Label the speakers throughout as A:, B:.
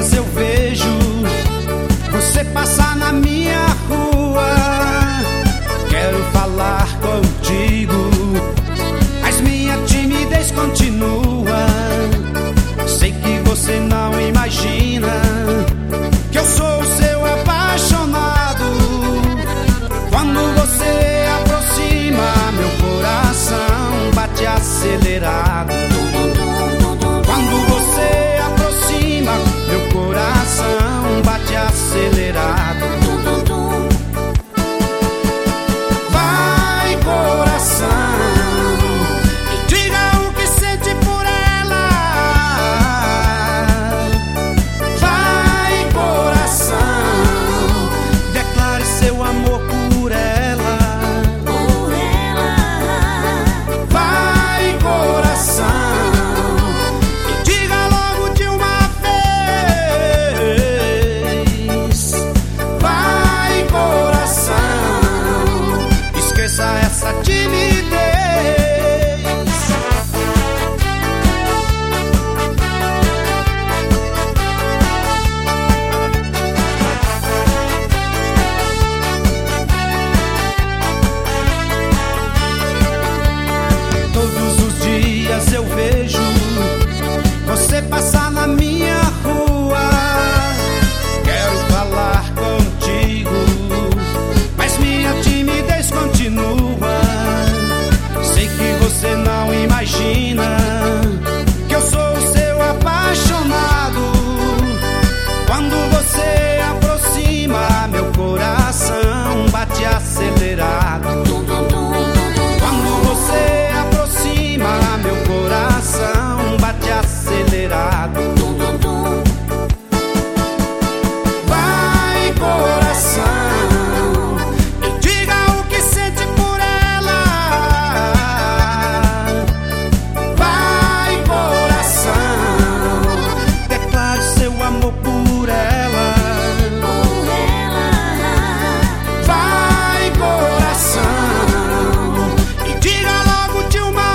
A: dias eu vejo você passar na minha rua. Quero falar contigo, mas minha timidez continua. Sei que você não imagina que eu sou o seu apaixonado. Quando você aproxima, meu coração bate acelerado. Quando você aproxima, meu coração bate acelerado. Vai, coração, e diga o que sente por ela. Vai, coração, declare seu amor por ela. Vai, coração, essa timidez. Todos os dias eu vejo você passar na minha rua. Quero falar contigo, mas minha timidez continua. Sei que você não imagina que eu sou o seu apaixonado. Quando você aproxima, meu coração bate acelerado. Quando você aproxima, meu coração bate acelerado. Vai, coração, e diga o que sente por ela. Vai, coração, declare seu amor por ela. Vai, coração, e diga logo de uma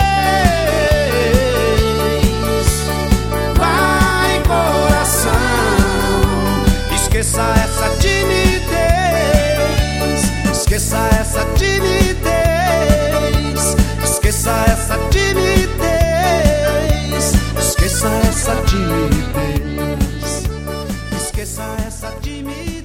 A: vez. Vai, coração, esqueça essa timidez. Esqueça essa timidez. Esqueça essa timidez. Esqueça essa timidez. Esqueça essa timidez.